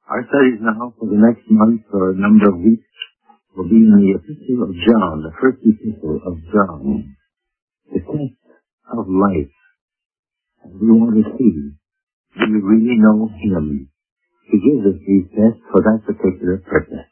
Our studies now for the next month or a number of weeks will be in the Epistle of John, the first Epistle of John, the test of life. And we want to see, do we really know Him? He gives us these tests for that particular purpose.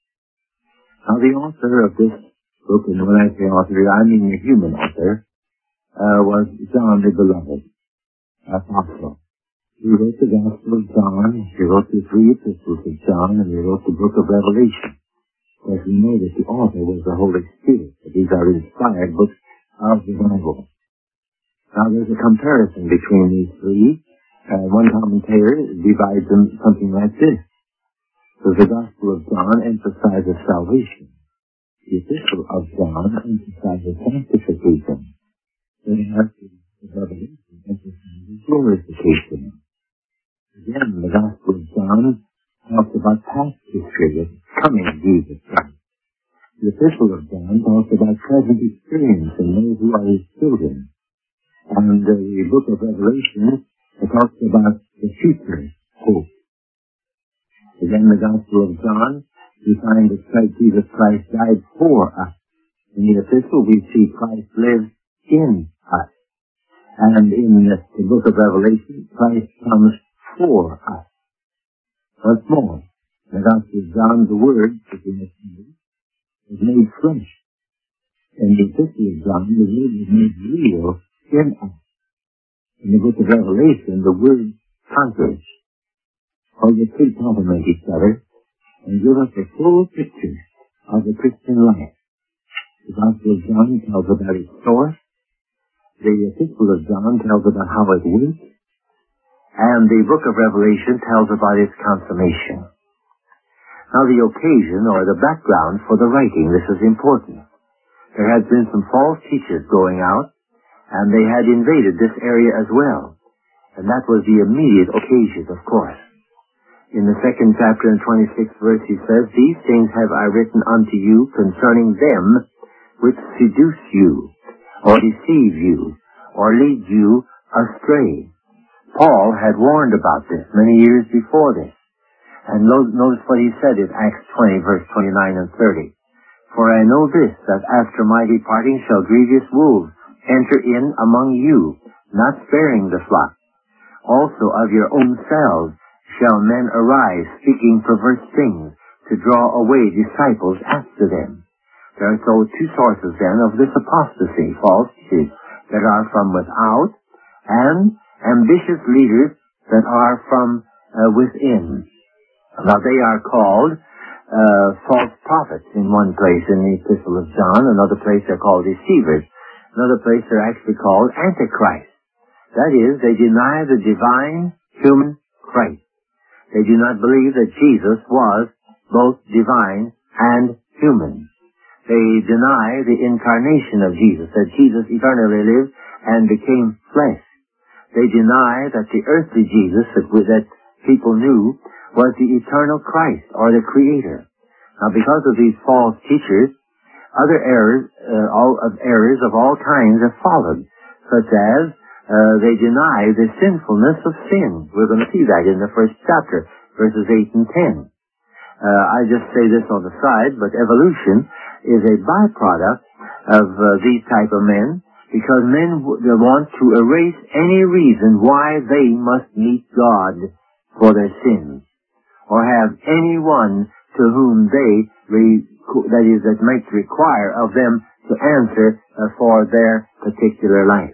Now the author of this book, and when I say author, I mean the human author, was John the Beloved, apostle. He wrote the Gospel of John, he wrote the 3 epistles of John, and he wrote the book of Revelation. As we know that the author was the Holy Spirit, that these are inspired books of the Bible. Now there's a comparison between these 3. One commentator divides them something like this. So the Gospel of John emphasizes salvation. The Epistle of John emphasizes sanctification. Whereas the Revelation emphasizes glorification. Again, the Gospel of John talks about past history, the coming of Jesus Christ. The Epistle of John talks about present experience and those who are His children. And the book of Revelation talks about the future hope. Again, the Gospel of John, we find that Jesus Christ died for us. In the Epistle, we see Christ lives in us. And in the book of Revelation, Christ comes for us. Once more, the Gospel of John, the Word, which we must know, is made flesh. In the Epistle of John, the Word is made real in us. In the book of Revelation, the Word conquers. All the 3 complement each other and give us a full picture of the Christian life. The Gospel of John tells about its source. The Epistle of John tells about how it works. And the book of Revelation tells about its consummation. Now the occasion or the background for the writing, this is important. There had been some false teachers going out, and they had invaded this area as well. And that was the immediate occasion, of course. In the 2nd chapter and 26th verse he says, "These things have I written unto you concerning them which seduce you, or deceive you, or lead you astray." Paul had warned about this many years before this. And notice what he said in Acts 20, verse 29 and 30. "For I know this, that after my departing shall grievous wolves enter in among you, not sparing the flock. Also of your own selves shall men arise, speaking perverse things, to draw away disciples after them." There are so 2 sources then of this apostasy, false teachers that are from without, and ambitious leaders that are from within. Now they are called false prophets in one place in the Epistle of John. Another place they're called deceivers. Another place they're actually called antichrist. That is, they deny the divine human Christ. They do not believe that Jesus was both divine and human. They deny the incarnation of Jesus, that Jesus eternally lived and became flesh. They deny that the earthly Jesus that people knew was the eternal Christ, or the Creator. Now, because of these false teachers, other errors, errors of all kinds have followed, such as they deny the sinfulness of sin. We're going to see that in the 1st chapter, verses 8 and 10. I just say this on the side, but evolution is a byproduct of these type of men, because men want to erase any reason why they must meet God for their sins, or have anyone to whom that might require of them to answer for their particular life.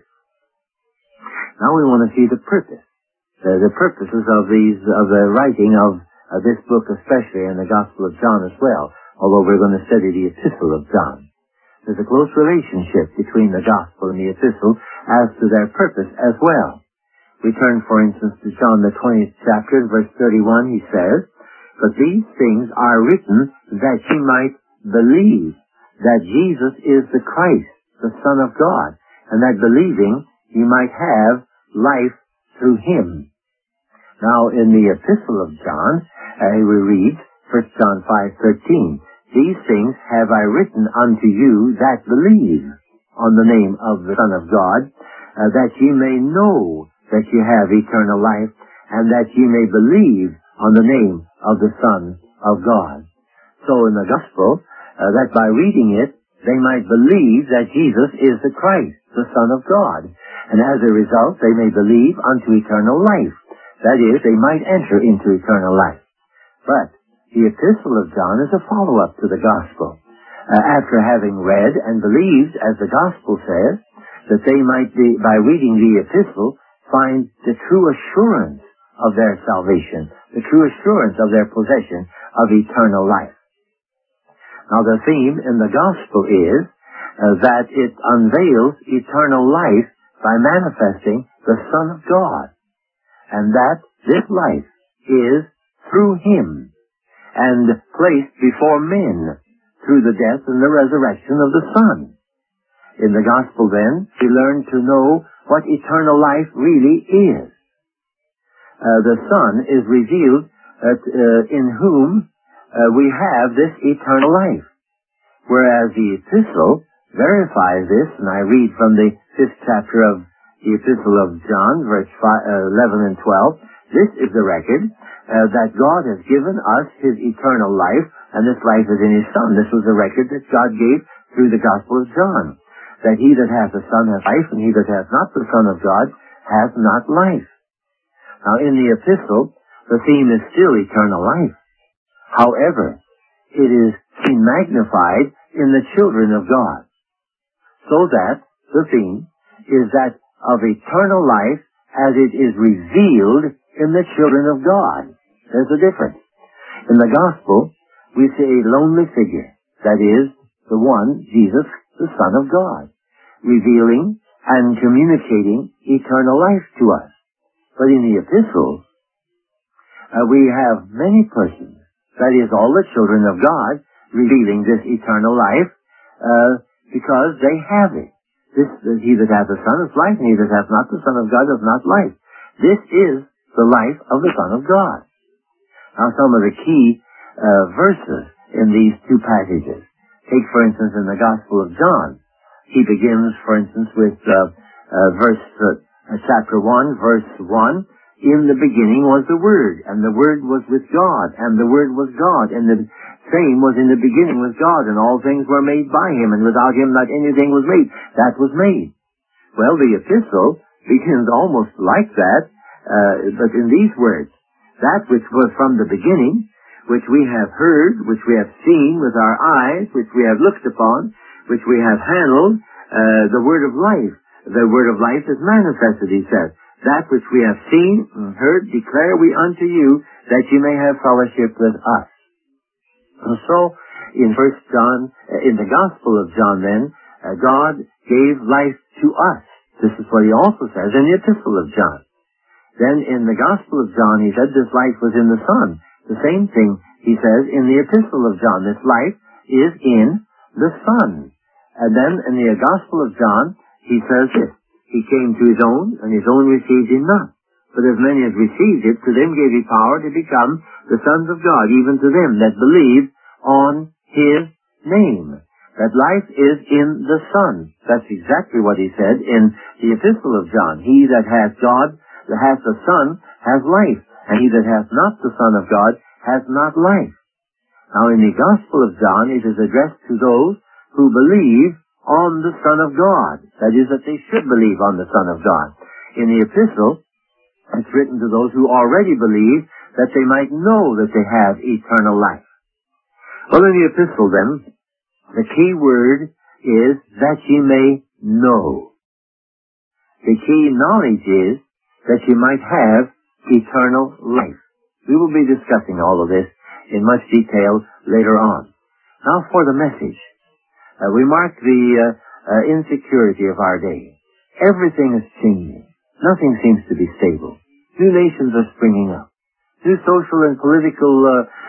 Now we want to see the purpose, the purposes of the writing of this book, especially, and the Gospel of John as well, although we're going to study the Epistle of John. There's a close relationship between the Gospel and the Epistle as to their purpose as well. We turn, for instance, to John the 20th chapter, verse 31, he says, "But these things are written that ye might believe that Jesus is the Christ, the Son of God, and that believing ye might have life through Him." Now, in the Epistle of John, we read, 1 John 5:13, "These things have I written unto you that believe on the name of the Son of God, that ye may know that ye have eternal life, and that ye may believe on the name of the Son of God. So in the Gospel, that by reading it, they might believe that Jesus is the Christ, the Son of God. And as a result, they may believe unto eternal life. That is, they might enter into eternal life. But the Epistle of John is a follow-up to the Gospel. After having read and believed, as the Gospel says, that they might be, by reading the Epistle, find the true assurance of their salvation, the true assurance of their possession of eternal life. Now the theme in the Gospel is that it unveils eternal life by manifesting the Son of God, and that this life is through Him and placed before men through the death and the resurrection of the Son. In the Gospel then, we learn to know what eternal life really is. The Son is revealed in whom we have this eternal life, whereas the Epistle verifies this, and I read from the 5th chapter of the Epistle of John, verse 11 and 12, this is the record that God has given us His eternal life, and this life is in His Son. This was the record that God gave through the Gospel of John, that he that hath the Son hath life, and he that hath not the Son of God hath not life. Now in the Epistle, the theme is still eternal life. However, it is seen magnified in the children of God, so that the theme is that of eternal life as it is revealed in the children of God. There's a difference. In the Gospel, we see a lonely figure, that is, the one, Jesus, the Son of God, revealing and communicating eternal life to us. But in the Epistle, we have many persons, that is, all the children of God, revealing this eternal life, because they have it. He that hath the Son is life, and he that hath not the Son of God hath not life. This is the life of the Son of God. Now some of the key verses in these two passages. Take, for instance, in the Gospel of John. He begins, for instance, with chapter 1, verse 1. In the beginning was the Word, and the Word was with God, and the Word was God, and the same was in the beginning with God, and all things were made by Him, and without Him not anything was made that was made. Well, the Epistle begins almost like that, but in these words, that which was from the beginning, which we have heard, which we have seen with our eyes, which we have looked upon, which we have handled, the Word of life. The Word of life is manifested, he says. That which we have seen and heard declare we unto you, that you may have fellowship with us. And so, in the Gospel of John then, God gave life to us. This is what he also says in the Epistle of John. Then in the Gospel of John, he said this life was in the Son. The same thing he says in the Epistle of John. This life is in the Son. And then in the Gospel of John, he says this. He came to his own, and his own received him not. But as many as received it, to them gave he power to become the sons of God, even to them that believe on his name. That life is in the Son. That's exactly what he said in the Epistle of John. He that hath God, that hath the Son, has life, and he that hath not the Son of God, hath not life. Now in the Gospel of John, it is addressed to those who believe on the Son of God. That is, that they should believe on the Son of God. In the Epistle, it's written to those who already believe, that they might know that they have eternal life. Well, in the Epistle then, the key word is that ye may know. The key knowledge is that you might have eternal life. We will be discussing all of this in much detail later on. Now for the message. We mark the insecurity of our day. Everything is changing. Nothing seems to be stable. New nations are springing up. New social and political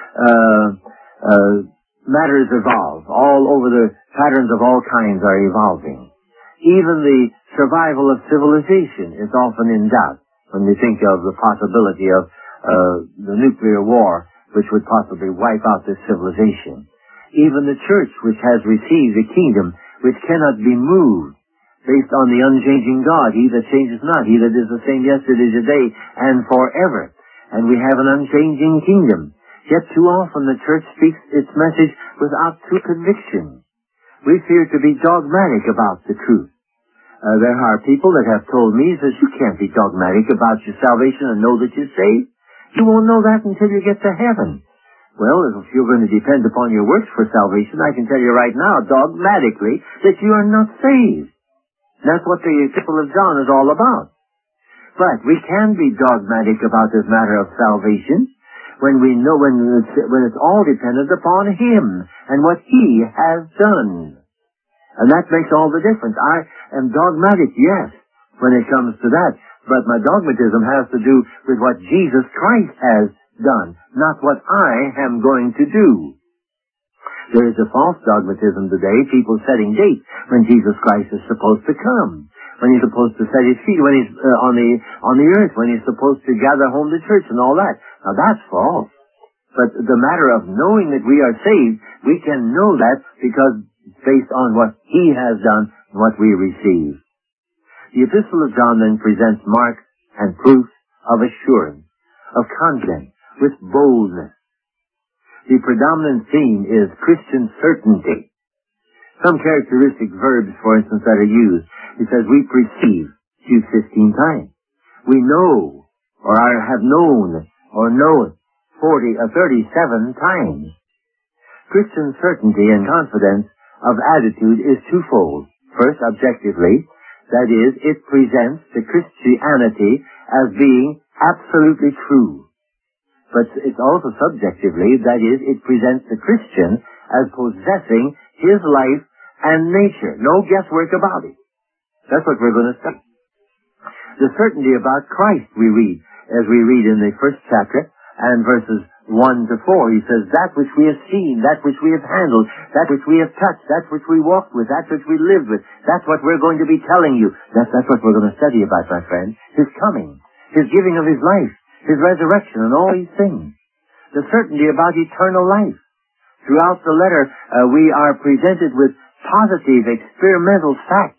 matters evolve. All over the patterns of all kinds are evolving. Even the survival of civilization is often in doubt when we think of the possibility of the nuclear war, which would possibly wipe out this civilization. Even the church, which has received a kingdom which cannot be moved, based on the unchanging God, he that changes not, he that is the same yesterday, today, and forever. and we have an unchanging kingdom. Yet too often the church speaks its message without true conviction. We fear to be dogmatic about the truth. There are people that have told me that you can't be dogmatic about your salvation and know that you're saved. You won't know that until you get to heaven. Well, if you're going to depend upon your works for salvation, I can tell you right now, dogmatically, that you are not saved. That's what the Epistle of John is all about. But we can be dogmatic about this matter of salvation when we know when it's all dependent upon Him and what He has done. And that makes all the difference. I am dogmatic, yes, when it comes to that. But my dogmatism has to do with what Jesus Christ has done, not what I am going to do. There is a false dogmatism today, people setting dates when Jesus Christ is supposed to come, when He's supposed to set His feet, when He's on the earth, when He's supposed to gather home the church and all that. Now that's false. But the matter of knowing that we are saved, we can know that because based on what He has done and what we receive. The Epistle of John then presents marks and proofs of assurance, of confidence, with boldness. The predominant theme is Christian certainty. Some characteristic verbs, for instance, that are used. It says, we perceive, used 15 times. We know, or have known, or know 37 times. Christian certainty and confidence of attitude is twofold. First, objectively, that is, it presents the Christianity as being absolutely true. But it's also subjectively, that is, it presents the Christian as possessing his life and nature. No guesswork about it. That's what we're going to study. The certainty about Christ we read, as we read in the first chapter, and verses 1 to 4, he says, that which we have seen, that which we have handled, that which we have touched, that which we walked with, that which we lived with, that's what we're going to be telling you. That's what we're going to study about, my friend. His coming, His giving of His life, His resurrection, and all these things. The certainty about eternal life. Throughout the letter, we are presented with positive experimental facts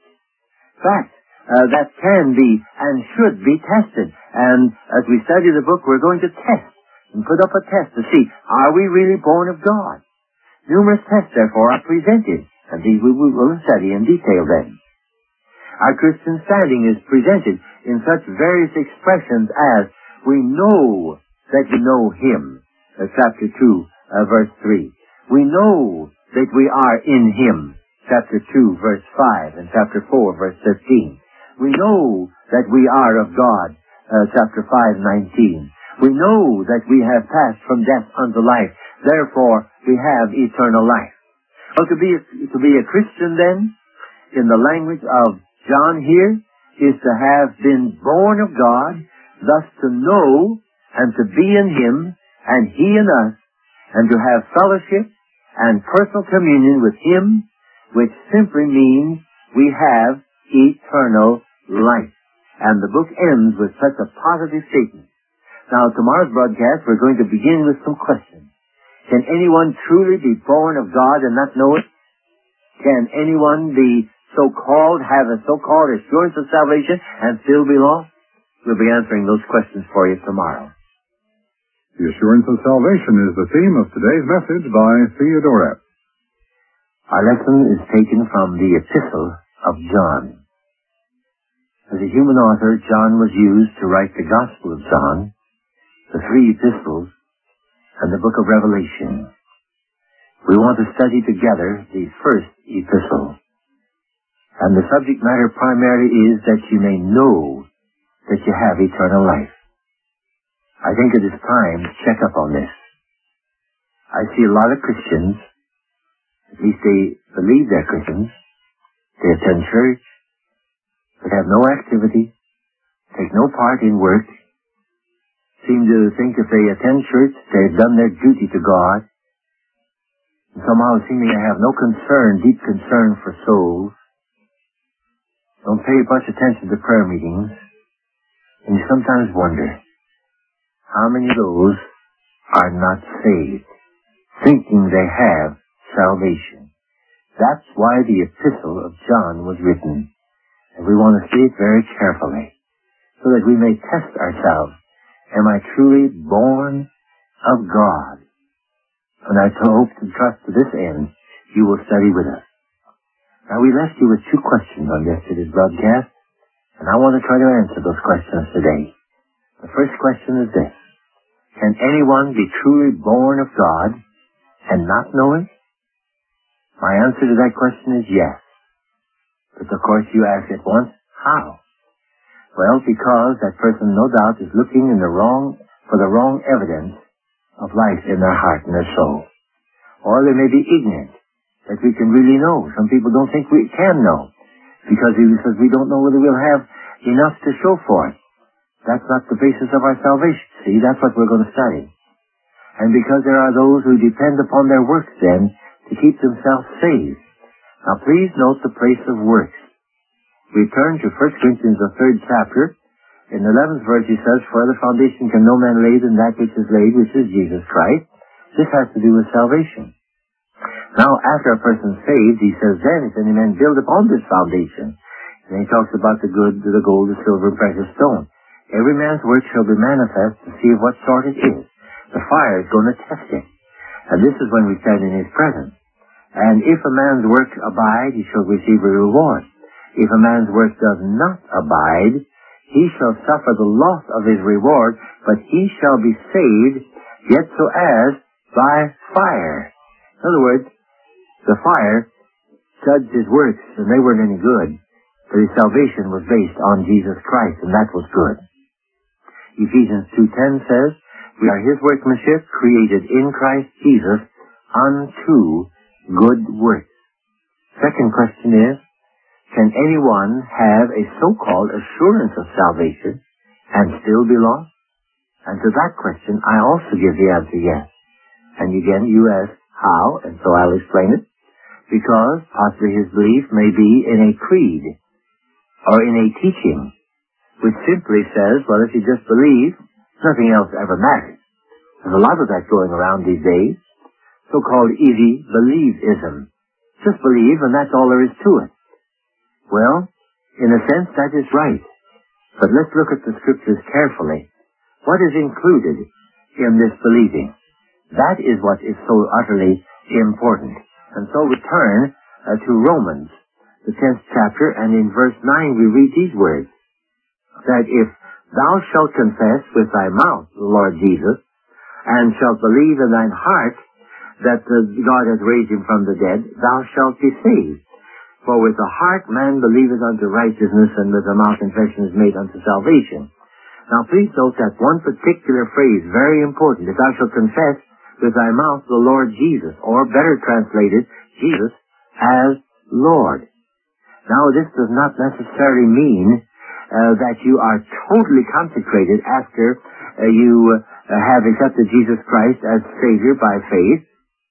that can be and should be tested. And as we study the book, we're going to test and put up a test to see, are we really born of God? Numerous tests, therefore, are presented, and these we will study in detail then. Our Christian standing is presented in such various expressions as, we know that we know Him, chapter 2, verse 3. We know that we are in Him, chapter 2, verse 5, and chapter 4, verse 15. We know that we are of God, chapter 5, 19. We know that we have passed from death unto life. Therefore, we have eternal life. Well, to be a Christian then, in the language of John here, is to have been born of God, thus to know and to be in Him, and He in us, and to have fellowship and personal communion with Him, which simply means we have eternal life. And the book ends with such a positive statement. Now, tomorrow's broadcast, we're going to begin with some questions. Can anyone truly be born of God and not know it? Can anyone be so-called, have a so-called assurance of salvation and still be lost? We'll be answering those questions for you tomorrow. The assurance of salvation is the theme of today's message by Theodoret. Our lesson is taken from the Epistle of John. As a human author, John was used to write the Gospel of John, the 3 epistles, and the book of Revelation. We want to study together the first epistle. And the subject matter primarily is that you may know that you have eternal life. I think it is time to check up on this. I see a lot of Christians, at least they believe they're Christians, they attend church, but have no activity, take no part in work, seem to think if they attend church, they've done their duty to God, and somehow seeming to have no concern, deep concern for souls, don't pay much attention to prayer meetings, and you sometimes wonder, how many of those are not saved, thinking they have salvation? That's why the Epistle of John was written, and we want to see it very carefully, so that we may test ourselves Am I truly born of God? And I hope to trust to this end you will study with us. Now, we left you with two questions on yesterday's broadcast, and I want to try to answer those questions today. The first question is this: can anyone be truly born of God and not know it? My answer to that question is yes. But of course you ask at once, how? Well, because that person no doubt is looking for the wrong evidence of life in their heart and their soul. Or they may be ignorant that we can really know. Some people don't think we can know because he says we don't know whether we'll have enough to show for it. That's not the basis of our salvation. See, that's what we're going to study. And because there are those who depend upon their works then to keep themselves saved. Now please note the place of works. We turn to 1 Corinthians, the 3rd chapter. In the 11th verse he says, "For the foundation can no man lay than that which is laid, which is Jesus Christ." This has to do with salvation. Now, after a person's saved, he says, "Then if any man build upon this foundation," and he talks about the good, the gold, the silver, and precious stone. "Every man's work shall be manifest to see of what sort it is." The fire is going to test it. And this is when we stand in his presence. "And if a man's work abide, he shall receive a reward. If a man's work does not abide, he shall suffer the loss of his reward, but he shall be saved, yet so as by fire." In other words, the fire judged his works, and they weren't any good. But his salvation was based on Jesus Christ, and that was good. Ephesians 2:10 says, "We are his workmanship, created in Christ Jesus unto good works." Second question is, can anyone have a so-called assurance of salvation and still be lost? And to that question, I also give the answer yes. And again, you ask how, and so I'll explain it. Because possibly his belief may be in a creed or in a teaching which simply says, well, if you just believe, nothing else ever matters. There's a lot of that going around these days, so-called easy believism. Just believe and that's all there is to it. Well, in a sense, that is right. But let's look at the scriptures carefully. What is included in this believing? That is what is so utterly important. And so we turn to Romans, the 10th chapter, and in verse 9 we read these words, that if thou shalt confess with thy mouth the Lord Jesus, and shalt believe in thine heart that God hath raised him from the dead, thou shalt be saved. For with the heart man believeth unto righteousness, and with the mouth confession is made unto salvation. Now please note that one particular phrase, very important, if thou shalt confess with thy mouth the Lord Jesus, or better translated, Jesus as Lord. Now this does not necessarily mean that you are totally consecrated after you have accepted Jesus Christ as Savior by faith,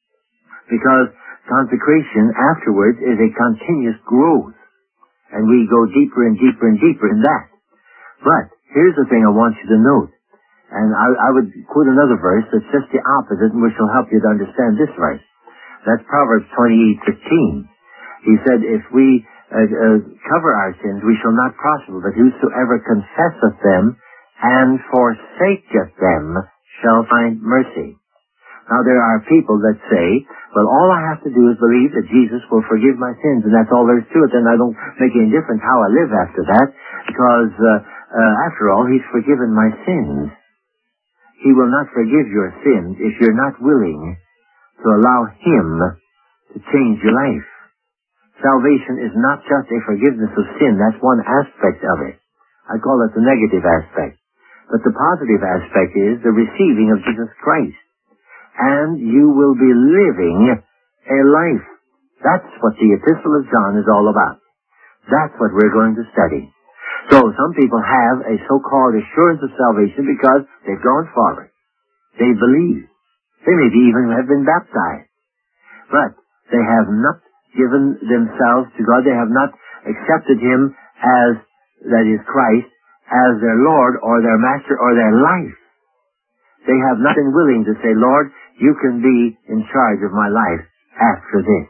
because consecration afterwards is a continuous growth, and we go deeper and deeper and deeper in that. But here's the thing I want you to note, and I would quote another verse that's just the opposite, and which will help you to understand this verse. That's Proverbs 28:15. He said, if we cover our sins, we shall not prosper, but whosoever confesseth them and forsaketh them shall find mercy. Now there are people that say, well, all I have to do is believe that Jesus will forgive my sins, and that's all there is to it, and I don't make any difference how I live after that, because after all, he's forgiven my sins. He will not forgive your sins if you're not willing to allow him to change your life. Salvation is not just a forgiveness of sin. That's one aspect of it. I call it the negative aspect. But the positive aspect is the receiving of Jesus Christ. And you will be living a life. That's what the Epistle of John is all about. That's what we're going to study. So some people have a so-called assurance of salvation because they've gone forward. They believe. They maybe even have been baptized. But they have not given themselves to God. They have not accepted him as, that is Christ, as their Lord or their Master or their life. They have not been willing to say, Lord, you can be in charge of my life after this.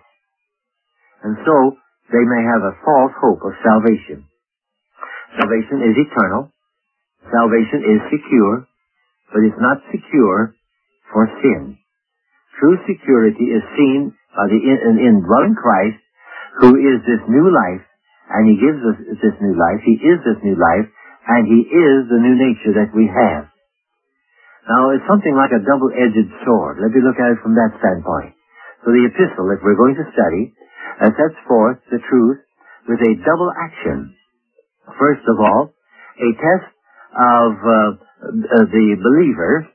And so, they may have a false hope of salvation. Salvation is eternal. Salvation is secure. but it's not secure for sin. True security is seen by the indwelling Christ, who is this new life, and He gives us this new life. He is this new life, and He is the new nature that we have. Now, it's something like a double-edged sword. Let me look at it from that standpoint. So the epistle that we're going to study sets forth the truth with a double action. First of all, a test of the believer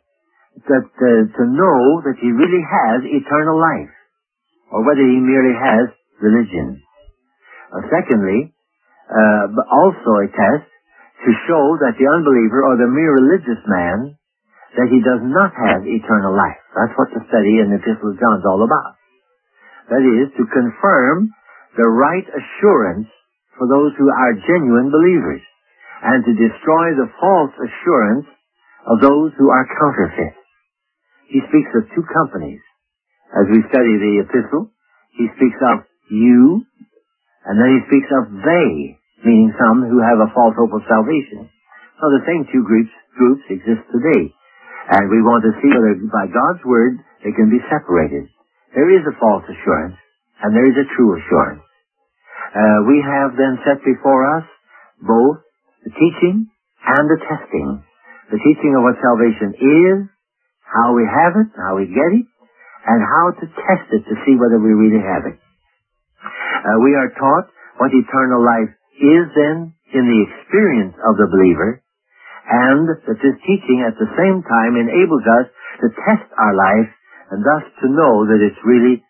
to know that he really has eternal life, or whether he merely has religion. Secondly, also a test to show that the unbeliever or the mere religious man, that he does not have eternal life. That's what the study in the Epistle of John is all about. That is, to confirm the right assurance for those who are genuine believers, and to destroy the false assurance of those who are counterfeit. He speaks of two companies. As we study the epistle, he speaks of you, and then he speaks of they, meaning some who have a false hope of salvation. So the same two groups exist today. And we want to see whether by God's word they can be separated. There is a false assurance, and there is a true assurance. We have then set before us both the teaching and the testing. The teaching of what salvation is, how we have it, how we get it, and how to test it to see whether we really have it. We are taught what eternal life is then in the experience of the believer, and that this teaching at the same time enables us to test our life and thus to know that it's really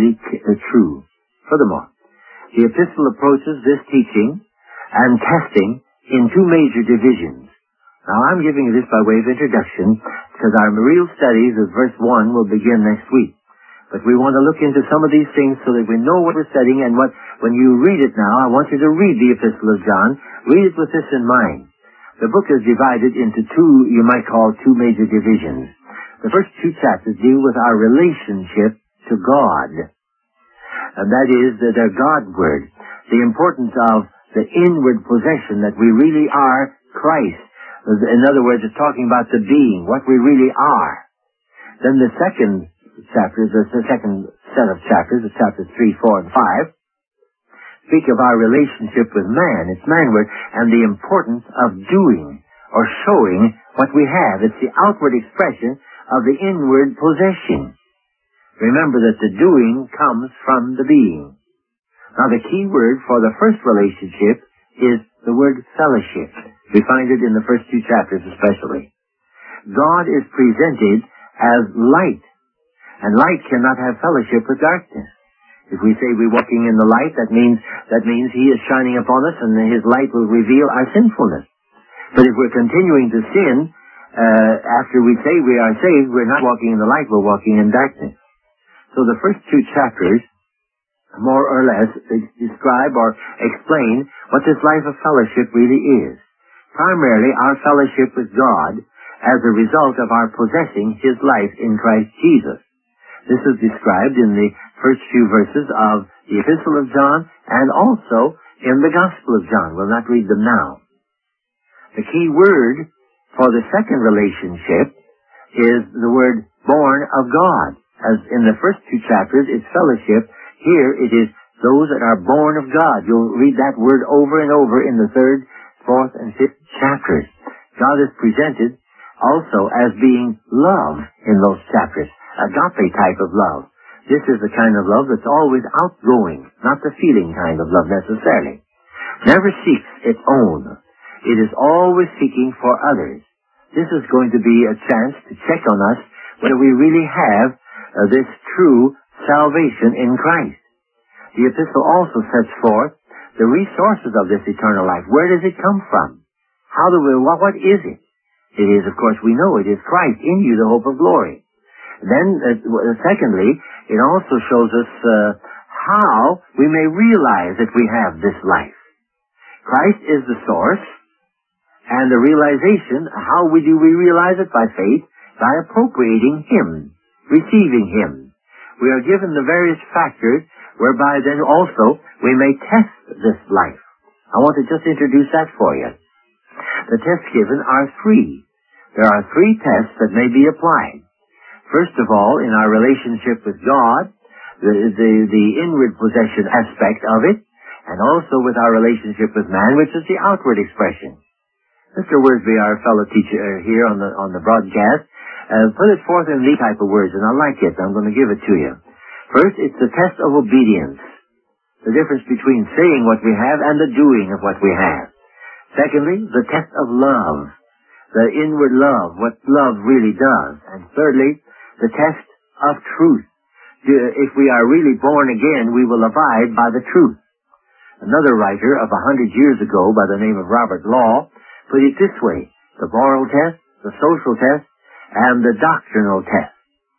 true. Furthermore, the epistle approaches this teaching and testing in two major divisions. Now, I'm giving you this by way of introduction because our real studies of verse 1 will begin next week. But we want to look into some of these things so that we know what we're studying, and when you read it now, I want you to read the Epistle of John. Read it with this in mind. The book is divided into two, you might call two major divisions. The first two chapters deal with our relationship to God. And that is their God-word. The importance of the inward possession that we really are Christ. In other words, it's talking about the being, what we really are. Then the second chapters, the second set of chapters, the chapters 3, 4, and 5, speak of our relationship with man, it's manward, and the importance of doing or showing what we have. It's the outward expression of the inward possession. Remember that the doing comes from the being. Now the key word for the first relationship is the word fellowship. We find it in the first two chapters especially. God is presented as light, and light cannot have fellowship with darkness. If we say we're walking in the light, that means He is shining upon us and His light will reveal our sinfulness. But if we're continuing to sin, after we say we are saved, we're not walking in the light, we're walking in darkness. So the first two chapters, more or less, describe or explain what this life of fellowship really is. Primarily, our fellowship with God as a result of our possessing His life in Christ Jesus. This is described in the first few verses of the Epistle of John and also in the Gospel of John. We'll not read them now. The key word for the second relationship is the word born of God. As in the first two chapters, it's fellowship. Here it is those that are born of God. You'll read that word over and over in the third, fourth, and fifth chapters. God is presented also as being love in those chapters. Agape type of love. This is the kind of love that's always outgoing, not the feeling kind of love necessarily. Never seeks its own. It is always seeking for others. This is going to be a chance to check on us whether we really have this true salvation in Christ. The epistle also sets forth the resources of this eternal life. Where does it come from? What is it? It is, of course, we know it is Christ in you, the hope of glory. Then, secondly, it also shows us how we may realize that we have this life. Christ is the source, and the realization, how do we realize it? By faith, by appropriating Him, receiving Him. We are given the various factors whereby then also we may test this life. I want to just introduce that for you. The tests given are three. there are three tests that may be applied. First of all, in our relationship with God, the inward possession aspect of it, and also with our relationship with man, which is the outward expression. Mr. Worsby, our fellow teacher here on the broadcast, put it forth in these type of words, and I like it. I'm going to give it to you. First, it's the test of obedience, the difference between saying what we have and the doing of what we have. Secondly, the test of love, the inward love, what love really does. And thirdly, the test of truth. If we are really born again, we will abide by the truth. Another writer of 100 years ago by the name of Robert Law put it this way: the moral test, the social test, and the doctrinal test.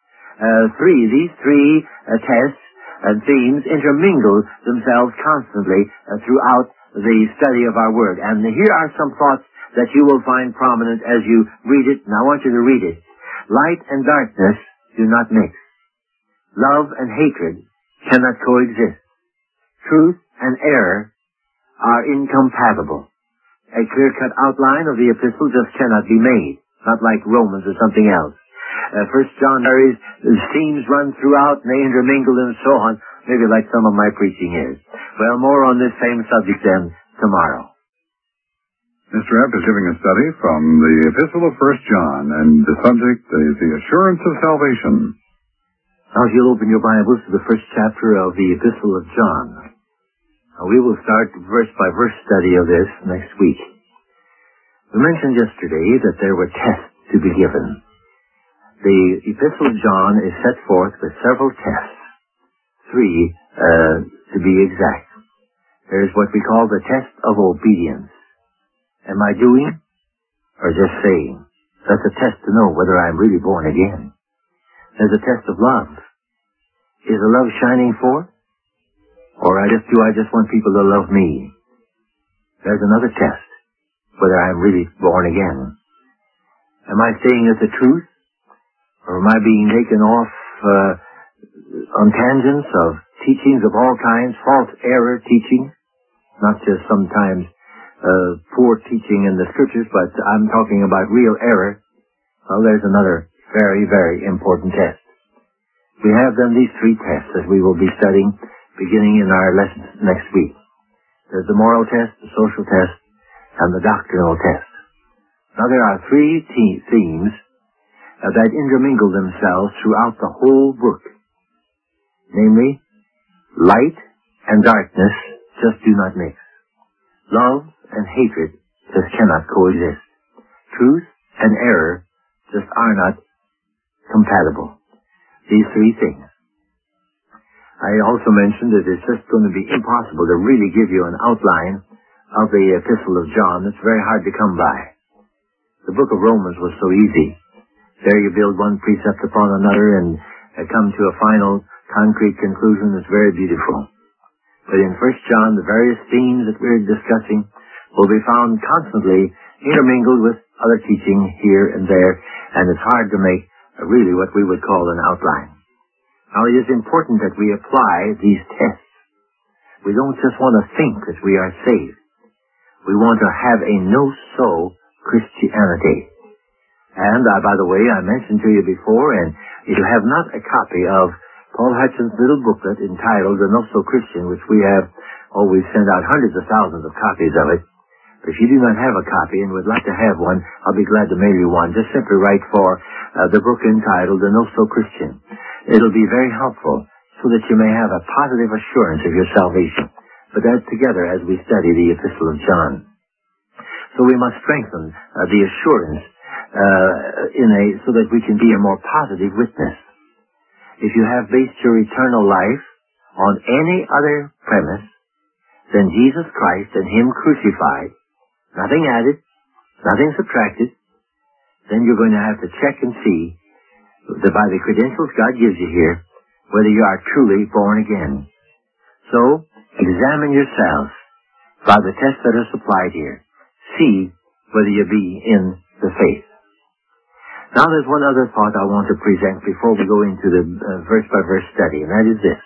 These three tests and themes intermingle themselves constantly throughout the study of our Word. And here are some thoughts that you will find prominent as you read it, and I want you to read it. Light and darkness do not mix. Love and hatred cannot coexist. Truth and error are incompatible. A clear-cut outline of the epistle just cannot be made, not like Romans or something else. First John, the themes run throughout and they intermingle and so on, maybe like some of my preaching is. Well, more on this same subject then tomorrow. Mr. Epp is giving a study from the Epistle of 1 John, and the subject is the assurance of salvation. Now, if you'll open your Bibles to the first chapter of the Epistle of John. We will start verse-by-verse study of this next week. We mentioned yesterday that there were tests to be given. The Epistle of John is set forth with several tests. Three, to be exact. There's what we call the test of obedience. Am I doing or just saying? That's a test to know whether I'm really born again. There's a test of love. Is the love shining forth? Or do I just want people to love me? There's another test, whether I'm really born again. Am I staying at the truth? Or am I being taken off on tangents of teachings of all kinds, false error teaching? Not just sometimes poor teaching in the Scriptures, but I'm talking about real error. Well, there's another very, very important test. We have then these three tests that we will be studying beginning in our lessons next week. There's the moral test, the social test, and the doctrinal test. Now there are three themes that intermingle themselves throughout the whole book. Namely, light and darkness just do not mix. Love and hatred just cannot coexist. Truth and error just are not compatible. These three things. I also mentioned that it's just going to be impossible to really give you an outline of the Epistle of John. It's very hard to come by. The book of Romans was so easy. There you build one precept upon another and come to a final concrete conclusion that's very beautiful. But in 1 John, the various themes that we're discussing will be found constantly intermingled with other teaching here and there, and it's hard to make really what we would call an outline. Now, it is important that we apply these tests. We don't just want to think that we are saved. We want to have a no-so Christianity. And, by the way, I mentioned to you before, and if you have not a copy of Paul Hutchins' little booklet entitled The No-So Christian, which we have always sent out hundreds of thousands of copies of it, if you do not have a copy and would like to have one, I'll be glad to mail you one. Just simply write for the book entitled The No-So Christian. It'll be very helpful so that you may have a positive assurance of your salvation. But that together as we study the Epistle of John. So we must strengthen the assurance so that we can be a more positive witness. If you have based your eternal life on any other premise than Jesus Christ and Him crucified, nothing added, nothing subtracted, then you're going to have to check and see that by the credentials God gives you here, whether you are truly born again. So, examine yourself by the tests that are supplied here. See whether you be in the faith. Now there's one other thought I want to present before we go into the verse-by-verse study, and that is this.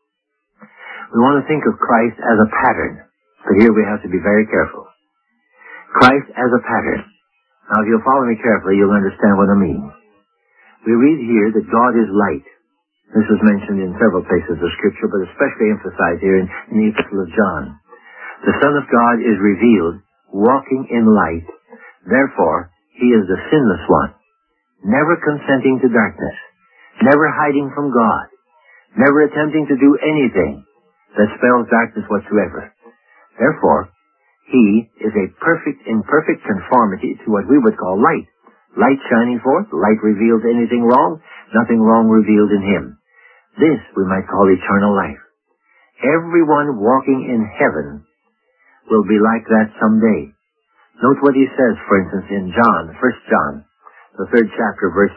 We want to think of Christ as a pattern, but here we have to be very careful. Christ as a pattern. Now, if you'll follow me carefully, you'll understand what I mean. We read here that God is light. This is mentioned in several places of Scripture, but especially emphasized here in the Epistle of John. The Son of God is revealed, walking in light. Therefore, he is the sinless one, never consenting to darkness, never hiding from God, never attempting to do anything that spells darkness whatsoever. Therefore, he is in perfect conformity to what we would call light. Light shining forth, light reveals anything wrong, nothing wrong revealed in him. This we might call eternal life. Everyone walking in heaven will be like that someday. Note what he says, for instance, in John, 1 John, the 3rd chapter, verse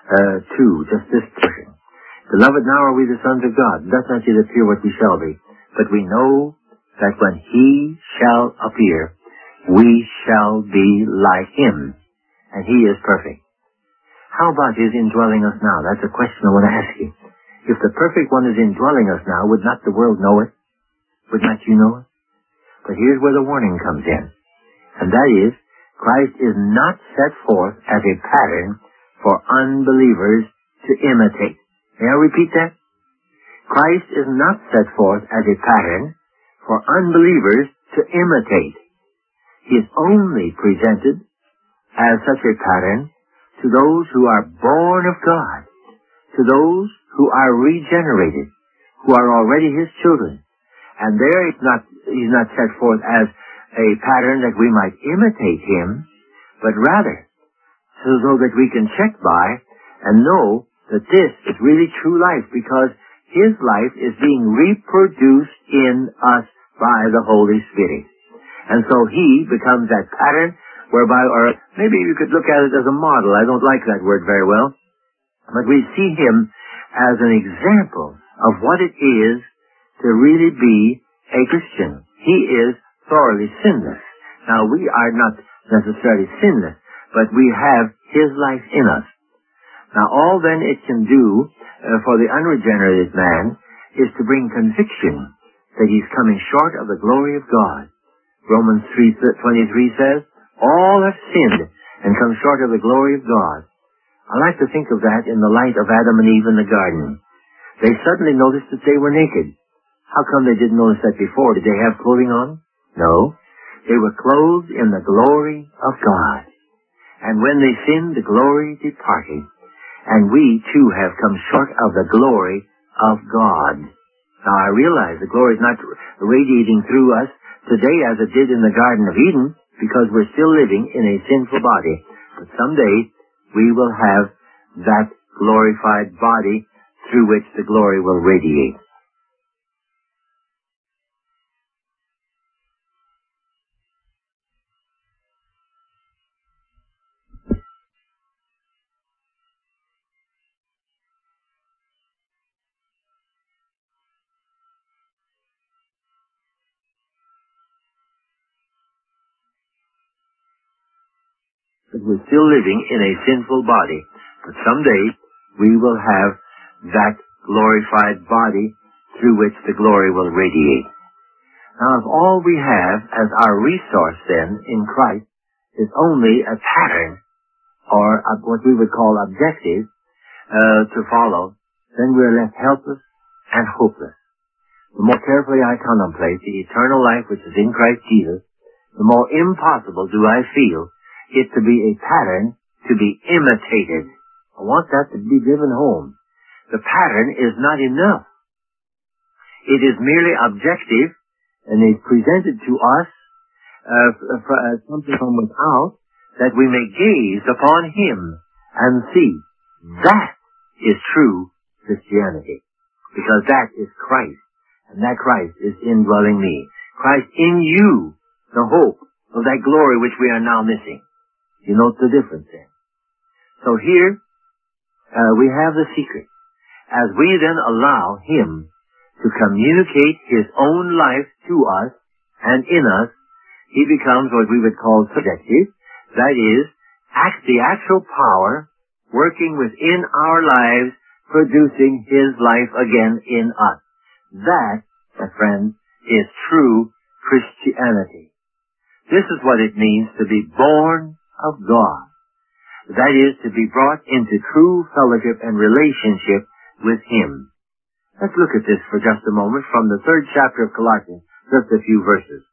2, just this portion. Beloved, now are we the sons of God. Does not yet appear what we shall be, but we know that when he shall appear, we shall be like him, and he is perfect. How about his indwelling us now? That's a question I want to ask you. If the perfect one is indwelling us now, would not the world know it? Would not you know it? But here's where the warning comes in. And that is, Christ is not set forth as a pattern for unbelievers to imitate. May I repeat that? Christ is not set forth as a pattern for unbelievers to imitate. He is only presented as such a pattern to those who are born of God, to those who are regenerated, who are already his children. And there he's not set forth as a pattern that we might imitate him, but rather so that we can check by and know that this is really true life, because his life is being reproduced in us by the Holy Spirit. And so he becomes that pattern whereby, or maybe you could look at it as a model. I don't like that word very well. But we see him as an example of what it is to really be a Christian. He is thoroughly sinless. Now, we are not necessarily sinless, but we have his life in us. Now, all then it can do for the unregenerated man is to bring conviction that he's coming short of the glory of God. Romans 3:23 says, all have sinned and come short of the glory of God. I like to think of that in the light of Adam and Eve in the garden. They suddenly noticed that they were naked. How come they didn't notice that before? Did they have clothing on? No. They were clothed in the glory of God. And when they sinned, the glory departed. And we, too, have come short of the glory of God. Now, I realize the glory is not radiating through us today as it did in the Garden of Eden, because we're still living in a sinful body. But someday, we will have that glorified body through which the glory will radiate. But we're still living in a sinful body. But someday we will have that glorified body through which the glory will radiate. Now, if all we have as our resource then in Christ is only a pattern or what we would call objective to follow, then we're left helpless and hopeless. The more carefully I contemplate the eternal life which is in Christ Jesus, the more impossible do I feel it to be a pattern to be imitated. I want that to be driven home. The pattern is not enough. It is merely objective and is presented to us as something from without, that we may gaze upon him and see. That is true Christianity. Because that is Christ. And that Christ is indwelling me. Christ in you, the hope of that glory which we are now missing. You note the difference then. So here, we have the secret. As we then allow him to communicate his own life to us and in us, he becomes what we would call subjective. That is, the actual power working within our lives, producing his life again in us. That, my friends, is true Christianity. This is what it means to be born of God. That is, to be brought into true fellowship and relationship with Him. Let's look at this for just a moment from the 3rd chapter of Colossians, just a few verses.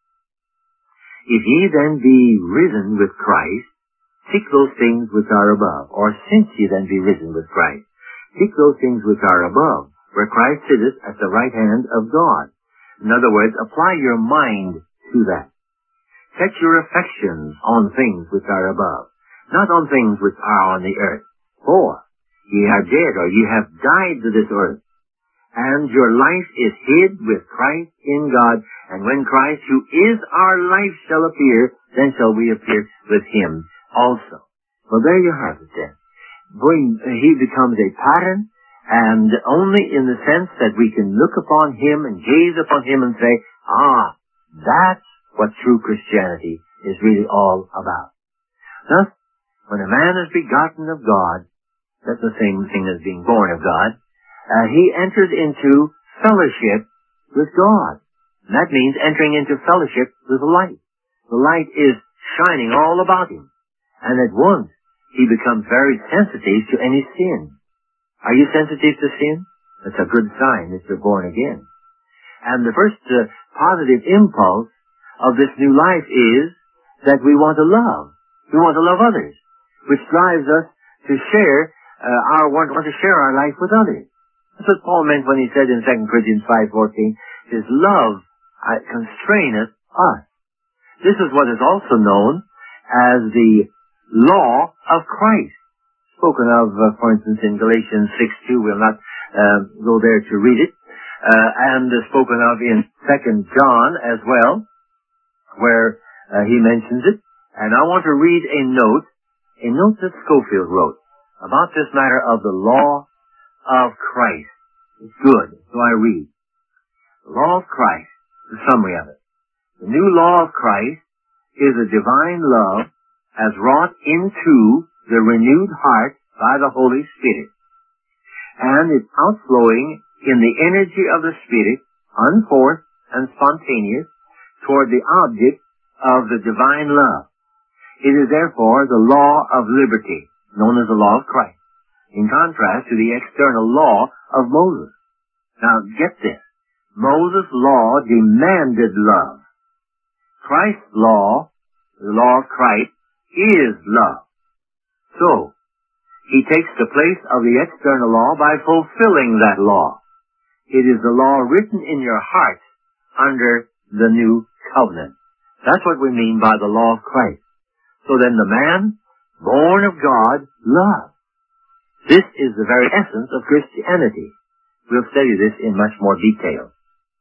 If ye then be risen with Christ, seek those things which are above. Or since ye then be risen with Christ, seek those things which are above, where Christ sitteth at the right hand of God. In other words, apply your mind to that. Set your affections on things which are above, not on things which are on the earth. For ye are dead, or ye have died to this earth, and your life is hid with Christ in God. And when Christ, who is our life, shall appear, then shall we appear with Him also. Well, there you have it then. He becomes a pattern, and only in the sense that we can look upon Him and gaze upon Him and say, that's what true Christianity is really all about. Thus, when a man is begotten of God, that's the same thing as being born of God, he enters into fellowship with God. And that means entering into fellowship with the light. The light is shining all about him. And at once, he becomes very sensitive to any sin. Are you sensitive to sin? That's a good sign that you're born again. And the first positive impulse of this new life is that we want to love. We want to love others, which drives us to share want to share our life with others. That's what Paul meant when he said in 2 Corinthians 5:14, his love constraineth us. This is what is also known as the law of Christ, spoken of, for instance, in Galatians 6:2. We'll not go there to read it, and spoken of in 2 John as well, where he mentions it. And I want to read a note that Scofield wrote about this matter of the law of Christ. It's good, so I read. The law of Christ, the summary of it. The new law of Christ is a divine love as wrought into the renewed heart by the Holy Spirit, and its outflowing in the energy of the Spirit, unforced and spontaneous, toward the object of the divine love. It is therefore the law of liberty, known as the law of Christ, in contrast to the external law of Moses. Now, get this. Moses' law demanded love. Christ's law, the law of Christ, is love. So, he takes the place of the external law by fulfilling that law. It is the law written in your heart under the new covenant. That's what we mean by the law of Christ. So then the man, born of God, loves. This is the very essence of Christianity. We'll study this in much more detail.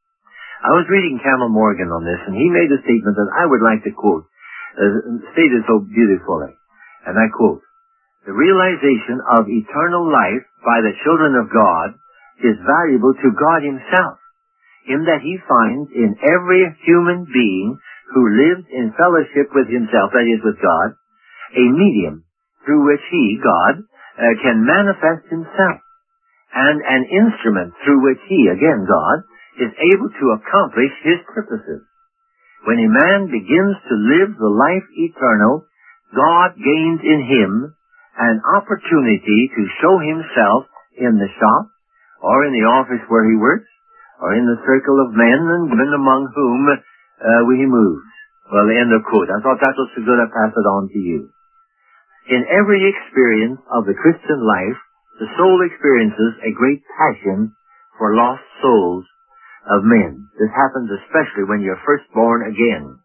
I was reading Campbell Morgan on this, and he made a statement that I would like to quote, stated so beautifully. And I quote, "The realization of eternal life by the children of God is valuable to God Himself, in that He finds in every human being who lives in fellowship with Himself, that is, with God, a medium through which He, God, can manifest Himself, and an instrument through which He, again God, is able to accomplish His purposes. When a man begins to live the life eternal, God gains in him an opportunity to show Himself in the shop, or in the office where he works, or in the circle of men and women among whom he moves." Well, the end of quote. I thought that was so good I pass it on to you. In every experience of the Christian life, the soul experiences a great passion for lost souls of men. This happens especially when you're first born again.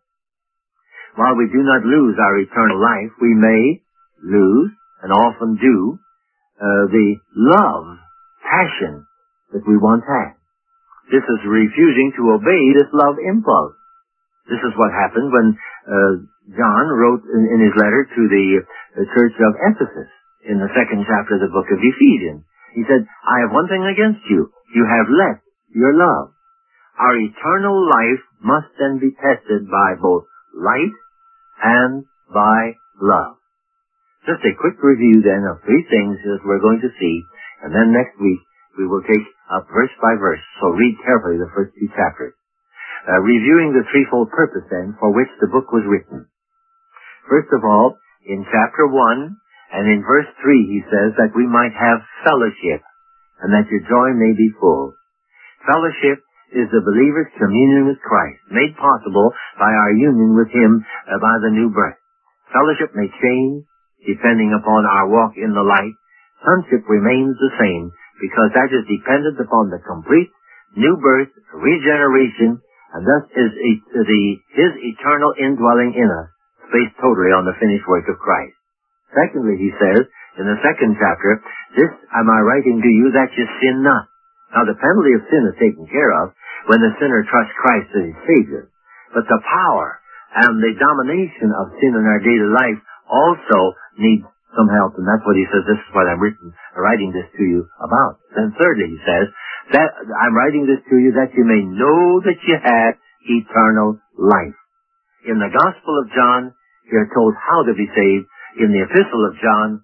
While we do not lose our eternal life, we may lose, and often do, the love, passion that we once had. This is refusing to obey this love impulse. This is what happened when John wrote in his letter to the church of Ephesus in the 2nd chapter of the book of Ephesians. He said, "I have one thing against you. You have left your love." Our eternal life must then be tested by both light and by love. Just a quick review then of 3 things that we're going to see, and then next week we will take up verse by verse. So read carefully the first 2 chapters. Reviewing the threefold purpose then for which the book was written. First of all, in chapter 1, and in verse 3 he says that we might have fellowship, and that your joy may be full. Fellowship is the believer's communion with Christ, made possible by our union with Him by the new birth. Fellowship may change depending upon our walk in the light. Sonship remains the same because that is dependent upon the complete new birth, regeneration, and thus is His eternal indwelling in us, based totally on the finished work of Christ. Secondly, he says, in the second chapter, this am I writing to you that you sin not. Now the penalty of sin is taken care of when the sinner trusts Christ as his Savior. But the power and the domination of sin in our daily life also needs some help, and that's what he says, this is what I'm writing this to you about. Then thirdly, he says, that I'm writing this to you that you may know that you have eternal life. In the Gospel of John, you're told how to be saved. In the Epistle of John,